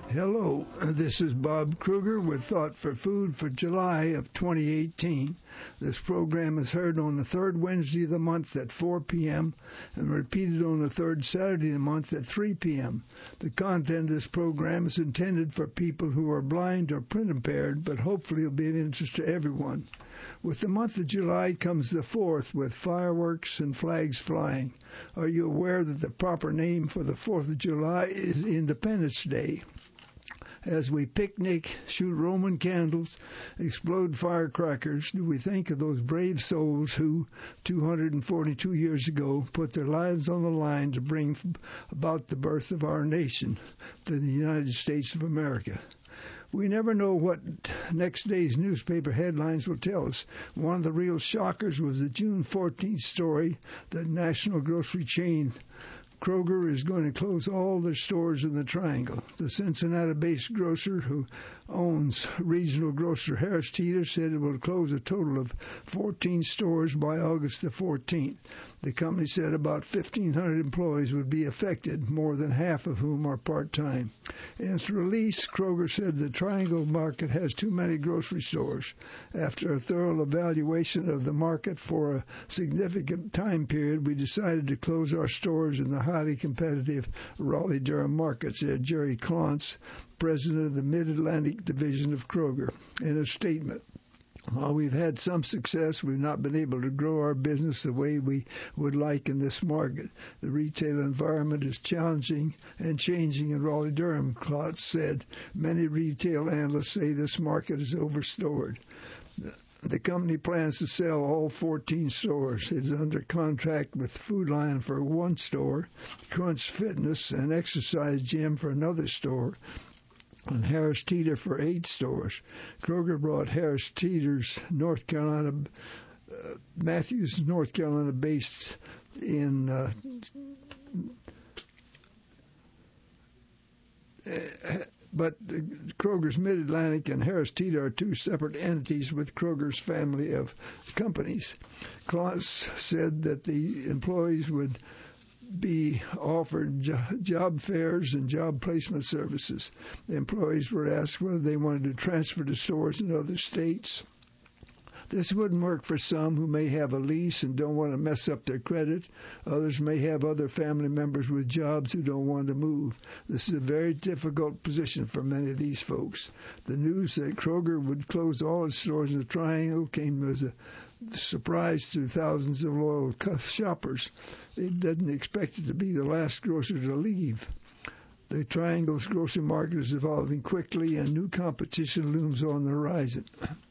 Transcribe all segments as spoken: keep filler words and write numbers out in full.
Hello, this is Bob Kruger with Thought for Food for July of twenty eighteen. This program is heard on the third Wednesday of the month at four p.m. and repeated on the third Saturday of the month at three p.m. The content of this program is intended for people who are blind or print impaired, but hopefully it will be of interest to everyone. With the month of July comes the fourth, with fireworks and flags flying. Are you aware that the proper name for the fourth of July is Independence Day? As we picnic, shoot Roman candles, explode firecrackers, do we think of those brave souls who, two hundred forty-two years ago, put their lives on the line to bring about the birth of our nation, the United States of America? We never know what next day's newspaper headlines will tell us. One of the real shockers was the June fourteenth story that national grocery chain Kroger is going to close all their stores in the Triangle. The Cincinnati-based grocer who owns regional grocer Harris Teeter said it will close a total of fourteen stores by August the fourteenth. The company said about fifteen hundred employees would be affected, more than half of whom are part-time. In its release, Kroger said the Triangle market has too many grocery stores. After a thorough evaluation of the market for a significant time period, we decided to close our stores in the highly competitive Raleigh-Durham market, said Jerry Klontz, president of the Mid-Atlantic Division of Kroger, in a statement. While we've had some success, we've not been able to grow our business the way we would like in this market. The retail environment is challenging and changing in Raleigh-Durham, Klontz said. Many retail analysts say this market is overstored. The company plans to sell all fourteen stores. It is under contract with Food Lion for one store, Crunch Fitness and Exercise Gym for another store, and Harris Teeter for eight stores. Kroger brought Harris Teeter's North Carolina, uh, Matthews, North Carolina, based in uh, uh, But Kroger's Mid-Atlantic and Harris Teeter are two separate entities with Kroger's family of companies. Klontz said that the employees would be offered job fairs and job placement services. The employees were asked whether they wanted to transfer to stores in other states. This wouldn't work for some who may have a lease and don't want to mess up their credit. Others may have other family members with jobs who don't want to move. This is a very difficult position for many of these folks. The news that Kroger would close all its stores in the Triangle came as a surprise to thousands of loyal shoppers. They didn't expect it to be the last grocer to leave. The Triangle's grocery market is evolving quickly, and new competition looms on the horizon.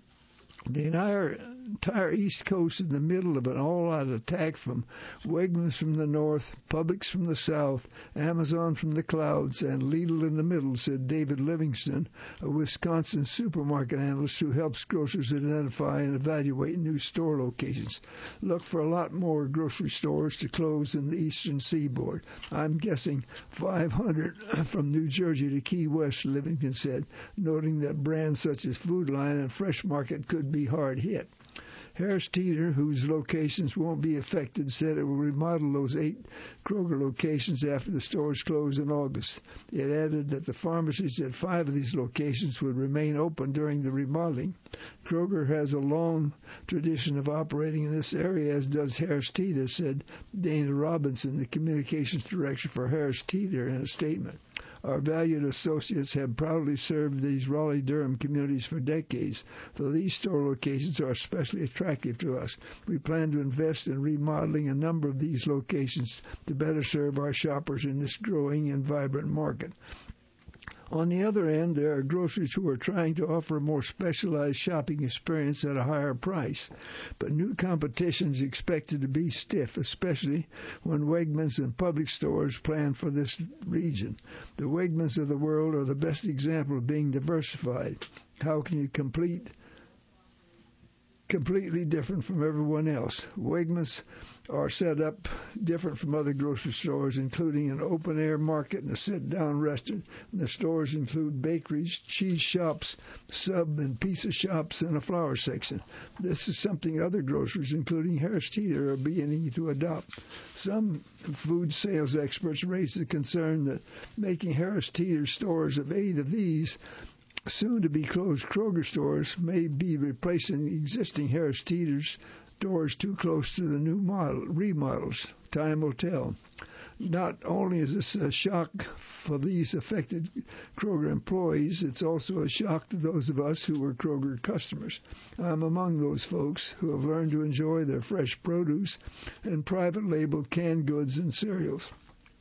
The entire, entire East Coast in the middle of an all-out attack from Wegmans from the north, Publix from the south, Amazon from the clouds, and Lidl in the middle, said David Livingston, a Wisconsin supermarket analyst who helps grocers identify and evaluate new store locations. Look for a lot more grocery stores to close in the eastern seaboard. I'm guessing five hundred from New Jersey to Key West, Livingston said, noting that brands such as Food Lion and Fresh Market could be hard hit. Harris Teeter, whose locations won't be affected, said it will remodel those eight Kroger locations after the stores close in August. It added that the pharmacies at five of these locations would remain open during the remodeling. Kroger has a long tradition of operating in this area, as does Harris Teeter, said Dana Robinson, the communications director for Harris Teeter, in a statement. Our valued associates have proudly served these Raleigh-Durham communities for decades, though these store locations are especially attractive to us. We plan to invest in remodeling a number of these locations to better serve our shoppers in this growing and vibrant market. On the other end, there are grocers who are trying to offer a more specialized shopping experience at a higher price. But new competition is expected to be stiff, especially when Wegmans and Publix stores plan for this region. The Wegmans of the world are the best example of being diversified. How can you complete completely different from everyone else. Wegmans are set up different from other grocery stores, including an open-air market and a sit-down restaurant. And the stores include bakeries, cheese shops, sub and pizza shops, and a flower section. This is something other grocers, including Harris Teeter, are beginning to adopt. Some food sales experts raise the concern that making Harris Teeter stores of eight of these soon-to-be closed Kroger stores may be replacing existing Harris Teeter's stores too close to the new model remodels. Time will tell. Not only is this a shock for these affected Kroger employees, it's also a shock to those of us who were Kroger customers. I'm among those folks who have learned to enjoy their fresh produce and private label canned goods and cereals.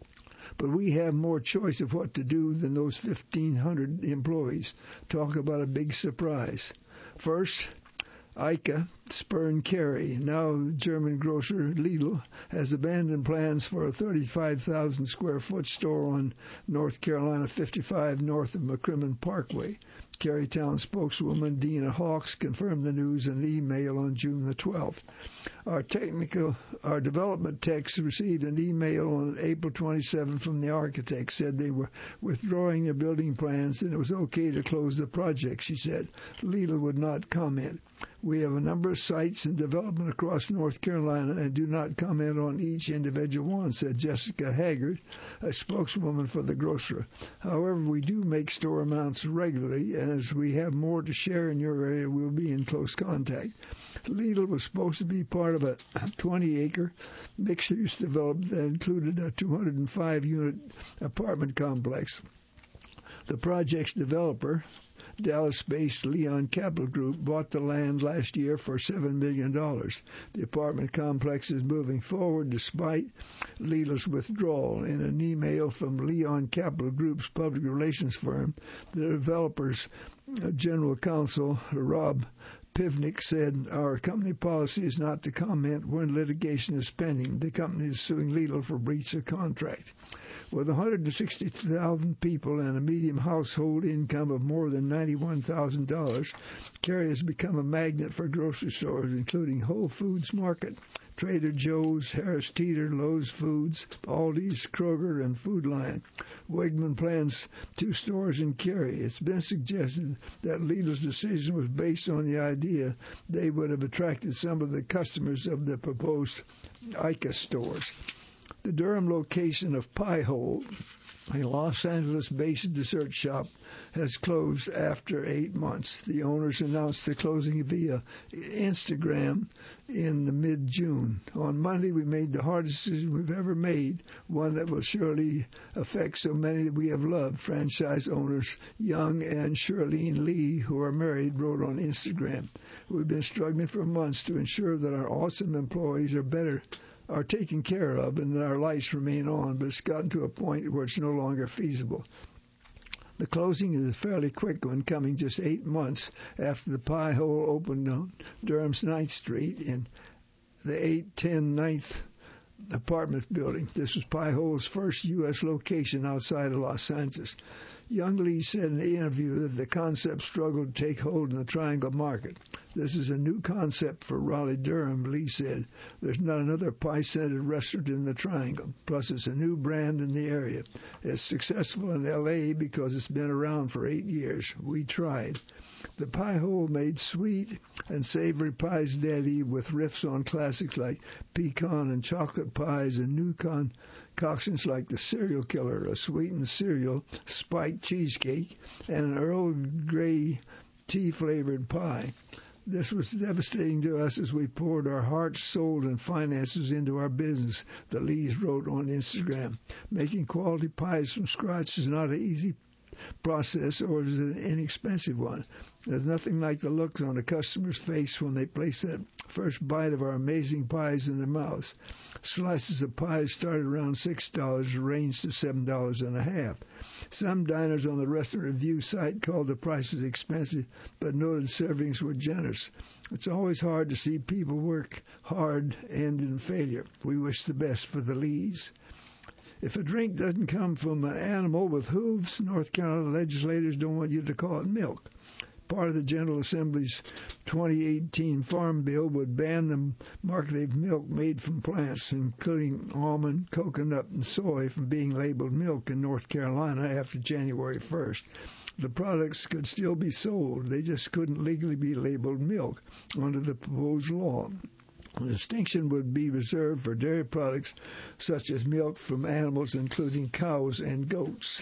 But we have more choice of what to do than those fifteen hundred employees. Talk about a big surprise. First, ICA spurned Carey. Now German grocer Lidl has abandoned plans for a thirty-five thousand square foot store on North Carolina fifty-five north of McCrimmon Parkway. Carytown spokeswoman Dina Hawks confirmed the news in an email on June the twelfth. Our technical, our development techs received an email on April twenty-seventh from the architect, said they were withdrawing their building plans and it was okay to close the project, she said. Lidl would not comment. We have a number of sites in development across North Carolina and do not comment on each individual one, said Jessica Haggard, a spokeswoman for the grocer. However, we do make store amounts regularly, and as we have more to share in your area, we'll be in close contact. Lidl was supposed to be part of a twenty-acre mixed-use development that included a two hundred five unit apartment complex. The project's developer, Dallas-based Leon Capital Group, bought the land last year for seven million dollars. The apartment complex is moving forward despite Lidl's withdrawal. In an email from Leon Capital Group's public relations firm, the developer's general counsel, Rob Pivnik, said, our company policy is not to comment when litigation is pending. The company is suing Lidl for breach of contract. With one hundred sixty thousand people and a median household income of more than ninety-one thousand dollars, Carey has become a magnet for grocery stores, including Whole Foods Market, Trader Joe's, Harris Teeter, Lowe's Foods, Aldi's, Kroger, and Food Lion. Wegman plans two stores in Carey. It's been suggested that Lidl's decision was based on the idea they would have attracted some of the customers of the proposed ICA stores. The Durham location of Pie Hole, a Los Angeles-based dessert shop, has closed after eight months. The owners announced the closing via Instagram in mid-June. On Monday, we made the hardest decision we've ever made, one that will surely affect so many that we have loved. Franchise owners Young and Shirlene Lee, who are married, wrote on Instagram. We've been struggling for months to ensure that our awesome employees are better are taken care of and that our lights remain on, but it's gotten to a point where it's no longer feasible. The closing is a fairly quick one, coming just eight months after the Pie Hole opened on Durham's ninth Street in the eight ten ninth apartment building. This was Pie Hole's first U S location outside of Los Angeles. Young Lee said in the interview that the concept struggled to take hold in the Triangle market. This is a new concept for Raleigh-Durham, Lee said. There's not another pie-centered restaurant in the Triangle. Plus, it's a new brand in the area. It's successful in L A because it's been around for eight years. We tried. The Pie Hole made sweet and savory pies daily with riffs on classics like pecan and chocolate pies and new con concoctions like the Cereal Killer, a sweetened cereal, spiked cheesecake, and an Earl Grey tea-flavored pie. This was devastating to us as we poured our hearts, soul, and finances into our business, the Lees wrote on Instagram. Making quality pies from scratch is not an easy process or is an inexpensive one. There's nothing like the looks on a customer's face when they place that first bite of our amazing pies in their mouths. Slices of pies start around six dollars, range to seven dollars and a half. Some diners on the restaurant review site called the prices expensive, but noted servings were generous. It's always hard to see people work hard end in failure. We wish the best for the Lees. If a drink doesn't come from an animal with hooves, North Carolina legislators don't want you to call it milk. part of the General Assembly's twenty eighteen Farm Bill would ban the marketing of milk made from plants, including almond, coconut, and soy, from being labeled milk in North Carolina after January first. The products could still be sold. They just couldn't legally be labeled milk under the proposed law. The distinction would be reserved for dairy products such as milk from animals including cows and goats.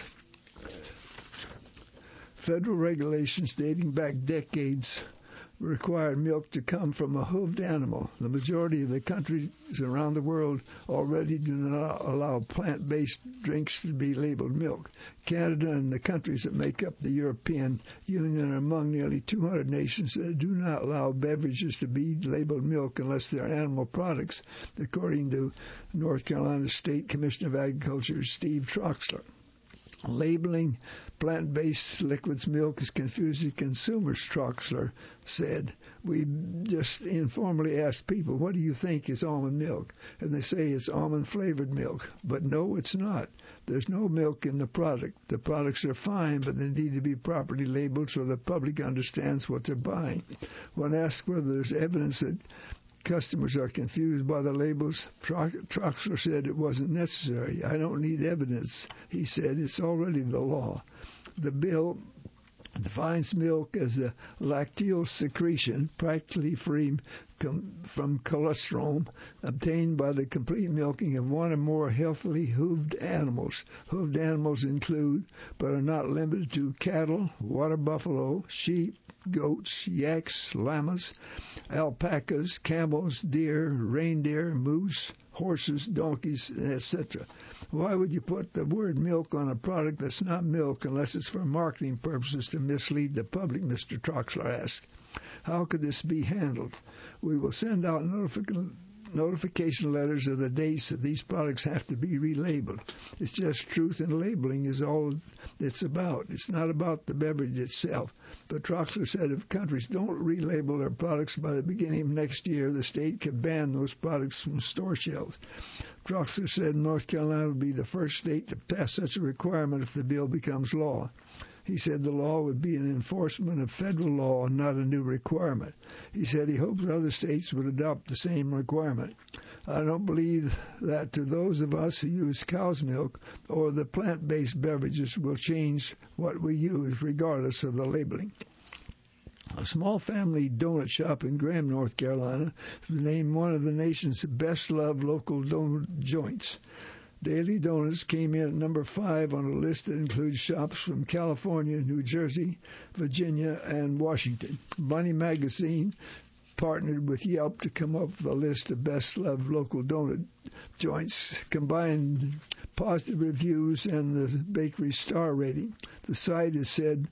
Federal regulations dating back decades required milk to come from a hooved animal. The majority of the countries around the world already do not allow plant-based drinks to be labeled milk. Canada and the countries that make up the European Union are among nearly two hundred nations that do not allow beverages to be labeled milk unless they're animal products, according to North Carolina State Commissioner of Agriculture Steve Troxler. Labeling plant-based liquids milk is confusing consumers, Troxler said. We just informally asked people, what do you think is almond milk? And they say it's almond-flavored milk. But no, it's not. There's no milk in the product. The products are fine, but they need to be properly labeled so the public understands what they're buying. When asked whether there's evidence that customers are confused by the labels, Troxler said it wasn't necessary. I don't need evidence, he said. It's already the law. The bill defines milk as a lacteal secretion, practically free from cholesterol, obtained by the complete milking of one or more healthily hooved animals. Hooved animals include, but are not limited to, cattle, water buffalo, sheep, goats, yaks, llamas, alpacas, camels, deer, reindeer, moose, horses, donkeys, et cetera. Why would you put the word milk on a product that's not milk unless it's for marketing purposes to mislead the public, Mister Troxler asked. How could this be handled? We will send out notific- notification letters of the dates that these products have to be relabeled. It's just truth in labeling is all it's about. It's not about the beverage itself. But Troxler said if countries don't relabel their products by the beginning of next year, the state could ban those products from store shelves. Troxler said North Carolina would be the first state to pass such a requirement if the bill becomes law. He said the law would be an enforcement of federal law and not a new requirement. He said he hopes other states would adopt the same requirement. I don't believe that to those of us who use cow's milk or the plant-based beverages will change what we use regardless of the labeling. A small family donut shop in Graham, North Carolina, is named one of the nation's best-loved local donut joints. Daily Donuts came in at number five on a list that includes shops from California, New Jersey, Virginia, and Washington. Bunny Magazine partnered with Yelp to come up with a list of best-loved local donut joints, combined positive reviews and the bakery's star rating. The site has said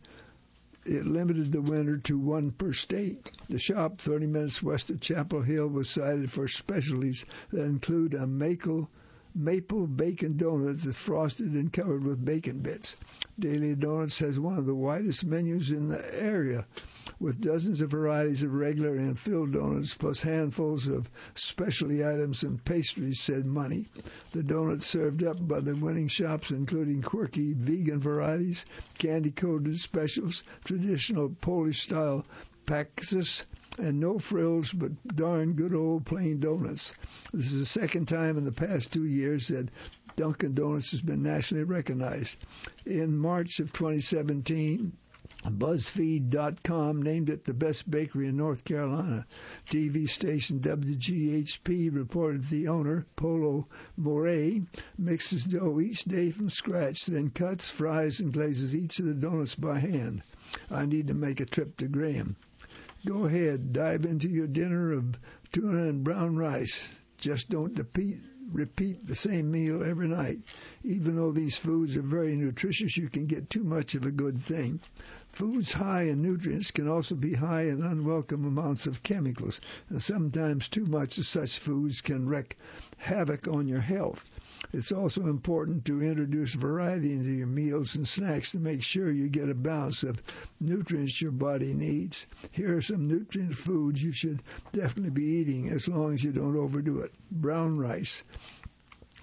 it limited the winner to one per state. The shop, thirty minutes west of Chapel Hill, was cited for specialties that include a maple maple bacon donut that's frosted and covered with bacon bits. Daily Donuts has one of the widest menus in the area, with dozens of varieties of regular and filled donuts, plus handfuls of specialty items and pastries, said Money. The donuts served up by the winning shops, including quirky vegan varieties, candy-coated specials, traditional Polish-style paxis, and no frills but darn good old plain donuts. This is the second time in the past two years that Dunkin' Donuts has been nationally recognized. In March of twenty seventeen, BuzzFeed dot com named it the best bakery in North Carolina. T V station W G H P reported the owner, Polo Moray, mixes dough each day from scratch, then cuts, fries, and glazes each of the donuts by hand. I need to make a trip to Graham. Go ahead, dive into your dinner of tuna and brown rice. Just don't repeat, repeat the same meal every night. Even though these foods are very nutritious, you can get too much of a good thing. Foods high in nutrients can also be high in unwelcome amounts of chemicals, and sometimes too much of such foods can wreak havoc on your health. It's also important to introduce variety into your meals and snacks to make sure you get a balance of nutrients your body needs. Here are some nutrient foods you should definitely be eating as long as you don't overdo it. Brown rice.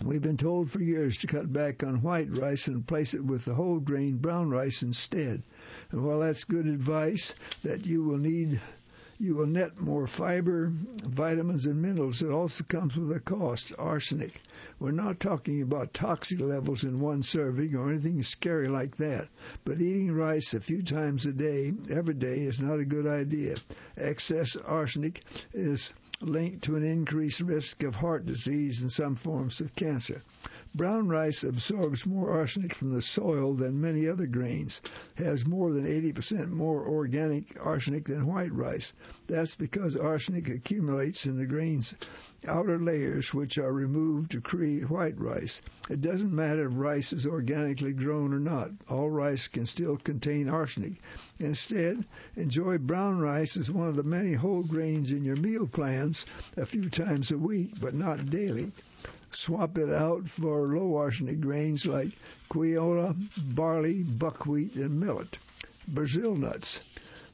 We've been told for years to cut back on white rice and replace it with the whole grain brown rice instead. And while that's good advice, that you will need, you will net more fiber, vitamins, and minerals. It also comes with a cost, arsenic. We're not talking about toxic levels in one serving or anything scary like that, but eating rice a few times a day, every day, is not a good idea. Excess arsenic is linked to an increased risk of heart disease and some forms of cancer. Brown rice absorbs more arsenic from the soil than many other grains, has more than eighty percent more organic arsenic than white rice. That's because arsenic accumulates in the grain's outer layers, which are removed to create white rice. It doesn't matter if rice is organically grown or not. All rice can still contain arsenic. Instead, enjoy brown rice as one of the many whole grains in your meal plans a few times a week, but not daily. Swap it out for low arsenic grains like quinoa, barley, buckwheat, and millet. Brazil nuts.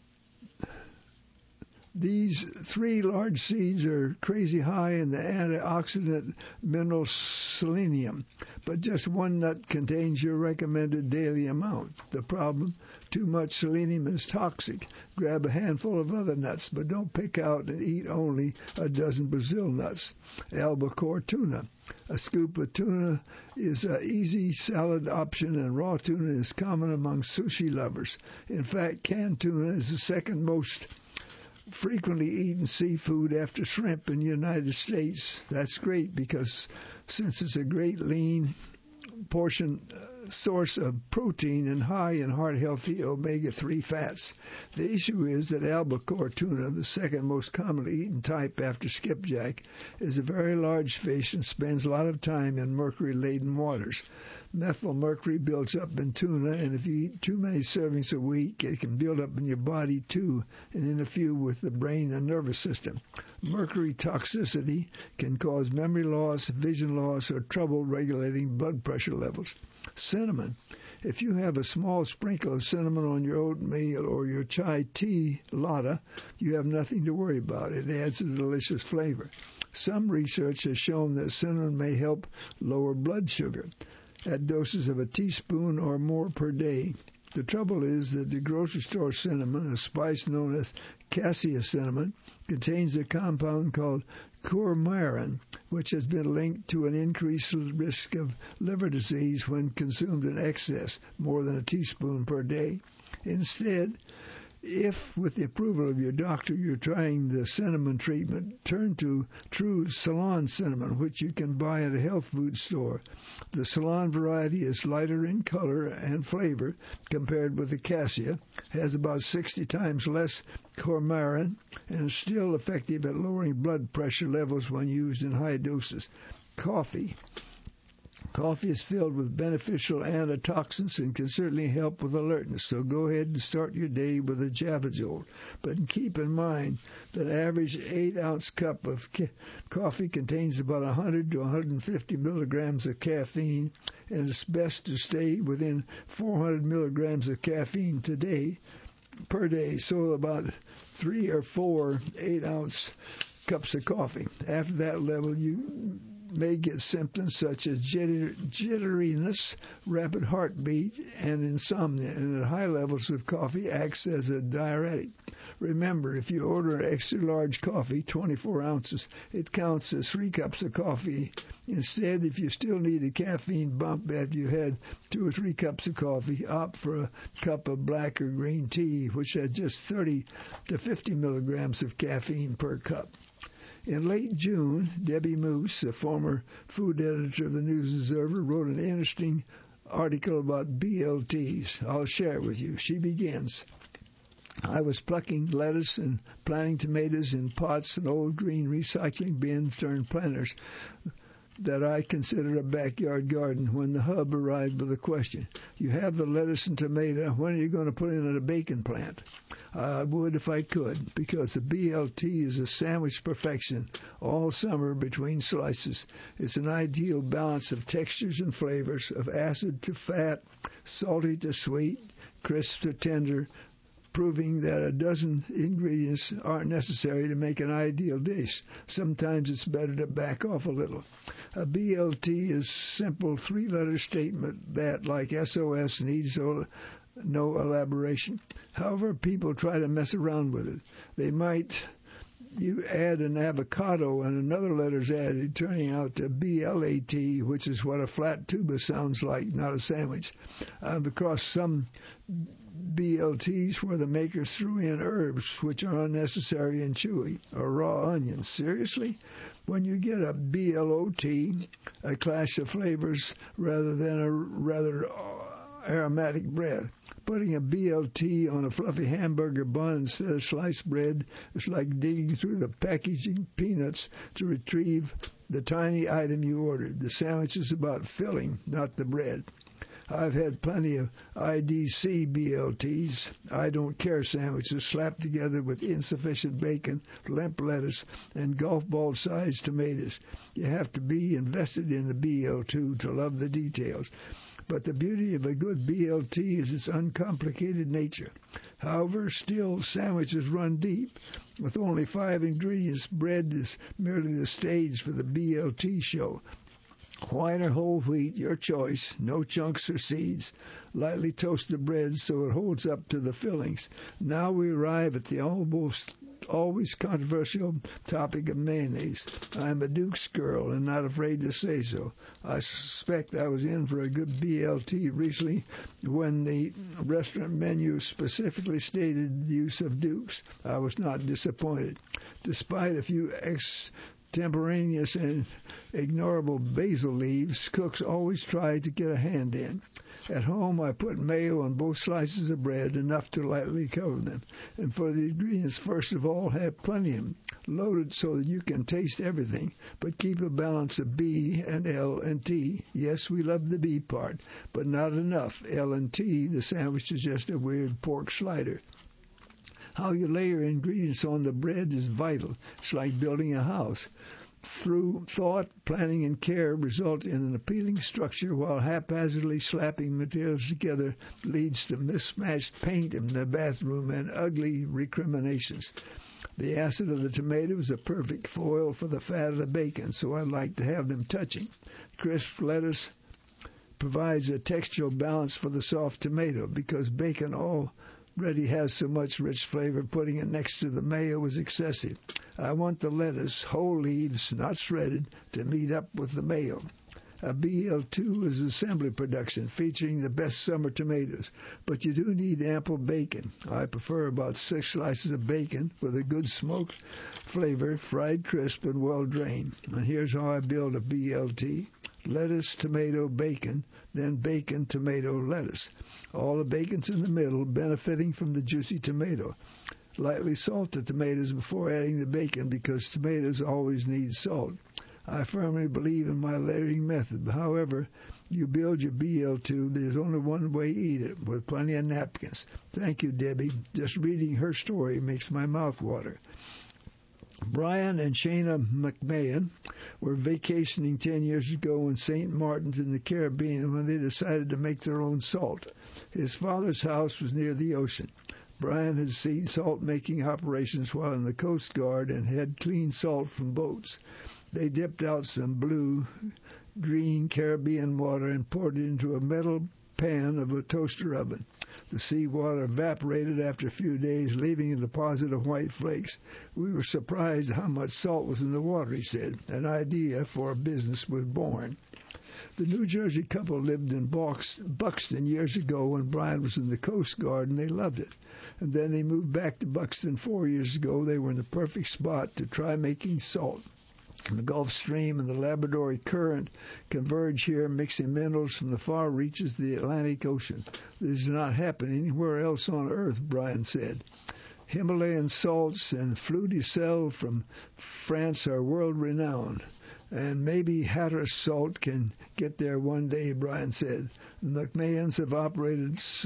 These three large seeds are crazy high in the antioxidant mineral selenium, but just one nut contains your recommended daily amount. The problem? Too much selenium is toxic. Grab a handful of other nuts, but don't pick out and eat only a dozen Brazil nuts. Albacore tuna. A scoop of tuna is an easy salad option, and raw tuna is common among sushi lovers. In fact, canned tuna is the second most frequently eaten seafood after shrimp in the United States. That's great because since it's a great lean portion uh, source of protein and high in heart-healthy omega three fats. The issue is that albacore tuna, the second most commonly eaten type after skipjack, is a very large fish and spends a lot of time in mercury-laden waters. Methylmercury builds up in tuna, and if you eat too many servings a week, it can build up in your body too and interfere with the brain and nervous system. Mercury toxicity can cause memory loss, vision loss, or trouble regulating blood pressure levels. Cinnamon. If you have a small sprinkle of cinnamon on your oatmeal or your chai tea latte, you have nothing to worry about. It adds a delicious flavor. Some research has shown that cinnamon may help lower blood sugar at doses of a teaspoon or more per day. The trouble is that the grocery store cinnamon, a spice known as cassia cinnamon, contains a compound called coumarin, which has been linked to an increased risk of liver disease when consumed in excess, more than a teaspoon per day. Instead, if, with the approval of your doctor, you're trying the cinnamon treatment, turn to true Ceylon cinnamon, which you can buy at a health food store. The Ceylon variety is lighter in color and flavor compared with the cassia, has about sixty times less coumarin, and is still effective at lowering blood pressure levels when used in high doses. Coffee. Coffee is filled with beneficial antitoxins and can certainly help with alertness, so go ahead and start your day with a Java Jolt. But keep in mind that an average eight-ounce cup of ca- coffee contains about one hundred to one hundred fifty milligrams of caffeine, and it's best to stay within four hundred milligrams of caffeine today, per day, so about three or four eight-ounce cups of coffee. After that level, you may get symptoms such as jitter, jitteriness, rapid heartbeat, and insomnia, and at high levels of coffee acts as a diuretic. Remember, if you order an extra large coffee, twenty-four ounces, it counts as three cups of coffee. Instead, if you still need a caffeine bump after you had two or three cups of coffee, opt for a cup of black or green tea, which has just thirty to fifty milligrams of caffeine per cup. In late June, Debbie Moose, a former food editor of the News Observer, wrote an interesting article about B L Ts. I'll share it with you. She begins, I was plucking lettuce and planting tomatoes in pots and old green recycling bins turned planters that I considered a backyard garden when the hub arrived with a question. You have the lettuce and tomato. When are you going to put in a bacon plant? I would if I could, because the B L T is a sandwich perfection all summer between slices. It's an ideal balance of textures and flavors, of acid to fat, salty to sweet, crisp to tender, proving that a dozen ingredients aren't necessary to make an ideal dish. Sometimes it's better to back off a little. A B L T is a simple three-letter statement that, like S O S, needs no elaboration. However, people try to mess around with it. They might you add an avocado and another letter's added, turning out to B L A T, which is what a flat tuba sounds like, not a sandwich. I've across some B L Ts where the makers threw in herbs, which are unnecessary and chewy, or raw onions. Seriously? When you get a B L O T, a clash of flavors rather than a rather aromatic bread. Putting a B L T on a fluffy hamburger bun instead of sliced bread is like digging through the packaging peanuts to retrieve the tiny item you ordered. The sandwich is about filling, not the bread. I've had plenty of I D C B L Ts, I don't care sandwiches, slapped together with insufficient bacon, limp lettuce, and golf ball-sized tomatoes. You have to be invested in the B L T to love the details. But the beauty of a good B L T is its uncomplicated nature. However, still, sandwiches run deep. With only five ingredients, bread is merely the stage for the B L T show. White or whole wheat, your choice, no chunks or seeds. Lightly toast the bread so it holds up to the fillings. Now we arrive at the almost always controversial topic of mayonnaise. I'm a Duke's girl and not afraid to say so. I suspect I was in for a good B L T recently when the restaurant menu specifically stated the use of Duke's. I was not disappointed. Despite a few extemporaneous and ignorable basil leaves, cooks always try to get a hand in. At home, I put mayo on both slices of bread, enough to lightly cover them. And for the ingredients, first of all, have plenty of them, loaded so that you can taste everything, but keep a balance of B and L and T. Yes, we love the B part, but not enough L and T. The sandwich is just a weird pork slider. How you layer ingredients on the bread is vital. It's like building a house. Through thought, planning, and care result in an appealing structure, while haphazardly slapping materials together leads to mismatched paint in the bathroom and ugly recriminations. The acid of the tomato is a perfect foil for the fat of the bacon, so I like to have them touching. Crisp lettuce provides a textural balance for the soft tomato, because bacon already has so much rich flavor, putting it next to the mayo is excessive. I want the lettuce, whole leaves, not shredded, to meet up with the mayo. A B L two is assembly production featuring the best summer tomatoes, but you do need ample bacon. I prefer about six slices of bacon with a good smoked flavor, fried crisp and well drained. And here's how I build a B L T. Lettuce, tomato, bacon, then bacon, tomato, lettuce. All the bacon's in the middle, benefiting from the juicy tomato. Lightly salt the tomatoes before adding the bacon because tomatoes always need salt. I firmly believe in my layering method. However, you build your B L two, there's only one way to eat it, with plenty of napkins. Thank you, Debbie. Just reading her story makes my mouth water. Brian and Shana McMahon were vacationing ten years ago in Saint Martin's in the Caribbean when they decided to make their own salt. His father's house was near the ocean. Brian had seen salt-making operations while in the Coast Guard and had clean salt from boats. They dipped out some blue, green Caribbean water and poured it into a metal pan of a toaster oven. The seawater evaporated after a few days, leaving a deposit of white flakes. We were surprised how much salt was in the water, he said. An idea for a business was born. The New Jersey couple lived in Buxton years ago when Brian was in the Coast Guard, and they loved it. And then they moved back to Buxton four years ago. They were in the perfect spot to try making salt. The Gulf Stream and the Labrador Current converge here, mixing minerals from the far reaches of the Atlantic Ocean. This does not happen anywhere else on Earth, Brian said. Himalayan salts and fleur de sel from France are world-renowned. And maybe Hatteras salt can get there one day, Brian said. The McMahons have operated salt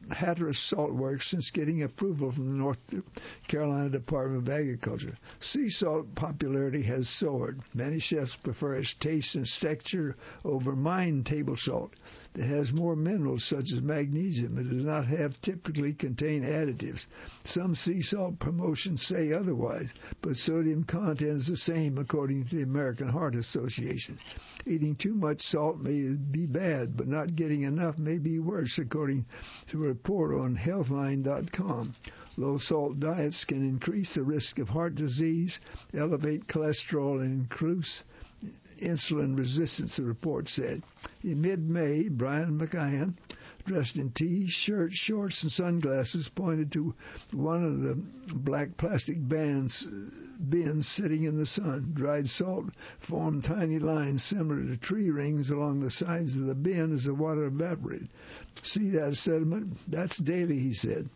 Hatteras Salt Works since getting approval from the North Carolina Department of Agriculture. Sea salt popularity has soared. Many chefs prefer its taste and texture over mine table salt. It has more minerals such as magnesium. It does not have typically contain additives. Some sea salt promotions say otherwise, but sodium content is the same according to the American Heart Association. Eating too much salt may be bad, but not getting enough may be worse, according to a report on healthline dot com. Low-salt diets can increase the risk of heart disease, elevate cholesterol, and increase insulin resistance, the report said. In mid-May, Brian McMahon, dressed in T-shirt, shorts, and sunglasses, pointed to one of the black plastic bins, bins sitting in the sun. Dried salt formed tiny lines similar to tree rings along the sides of the bin as the water evaporated. See that sediment? That's daily, he said.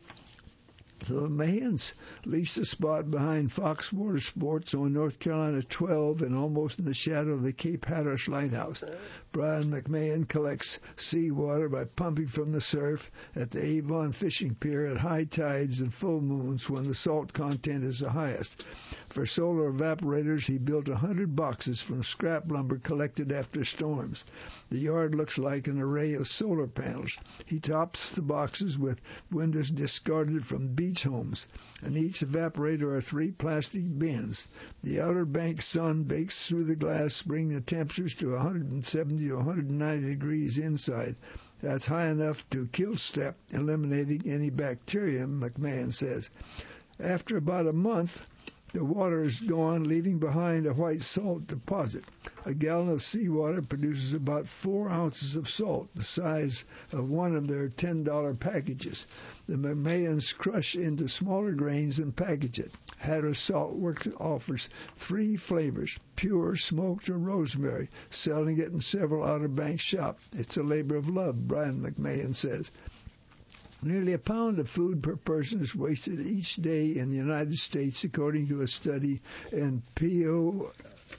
So the Mahans leased a spot behind Fox Water Sports on North Carolina twelve and almost in the shadow of the Cape Hatteras Lighthouse. Brian McMahon collects seawater by pumping from the surf at the Avon Fishing Pier at high tides and full moons when the salt content is the highest. For solar evaporators, he built a hundred boxes from scrap lumber collected after storms. The yard looks like an array of solar panels. He tops the boxes with windows discarded from beach homes. In each evaporator are three plastic bins. The Outer Banks sun bakes through the glass, bringing the temperatures to one hundred seventy to one hundred ninety degrees inside. That's high enough to kill step, eliminating any bacteria, McMahon says. After about a month, the water is gone, leaving behind a white salt deposit. A gallon of seawater produces about four ounces of salt, the size of one of their ten dollar packages. The McMahons crush into smaller grains and package it. Hatteras Salt Works offers three flavors, pure, smoked, or rosemary, selling it in several Outer Banks shops. It's a labor of love, Brian McMahon says. Nearly a pound of food per person is wasted each day in the United States, according to a study in P O,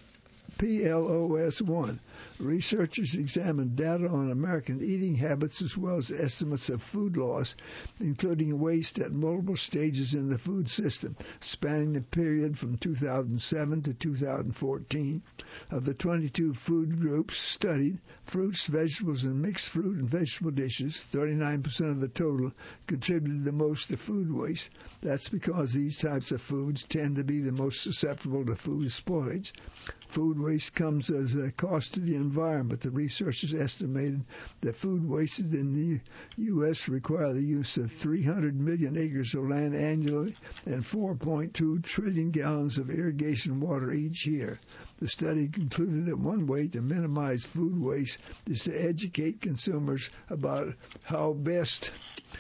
P L O S one. Researchers examined data on American eating habits as well as estimates of food loss, including waste at multiple stages in the food system, spanning the period from two thousand seven to two thousand fourteen. Of the twenty-two food groups studied, fruits, vegetables, and mixed fruit and vegetable dishes, thirty-nine percent of the total, contributed the most to food waste. That's because these types of foods tend to be the most susceptible to food spoilage. Food waste comes as a cost to the environment. The researchers estimated that food wasted in the U S require the use of three hundred million acres of land annually and four point two trillion gallons of irrigation water each year. The study concluded that one way to minimize food waste is to educate consumers about how best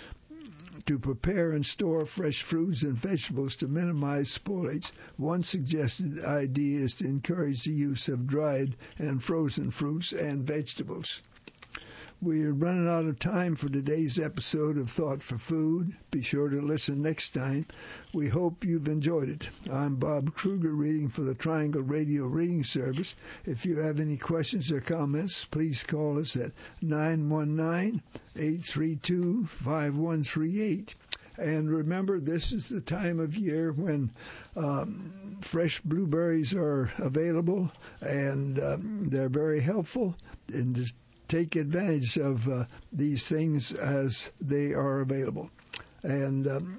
to prepare and store fresh fruits and vegetables to minimize spoilage. One suggested idea is to encourage the use of dried and frozen fruits and vegetables. We're running out of time for today's episode of Thought for Food. Be sure to listen next time. We hope you've enjoyed it. I'm Bob Kruger reading for the Triangle Radio Reading Service. If you have any questions or comments, please call us at nine one nine, eight three two, five one three eight. And remember, this is the time of year when um, fresh blueberries are available, and um, they're very helpful in just take advantage of uh, these things as they are available. And um,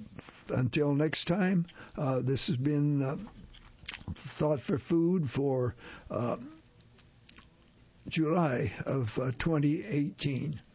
until next time, uh, this has been uh, Thought for Food for uh, July of uh, twenty eighteen.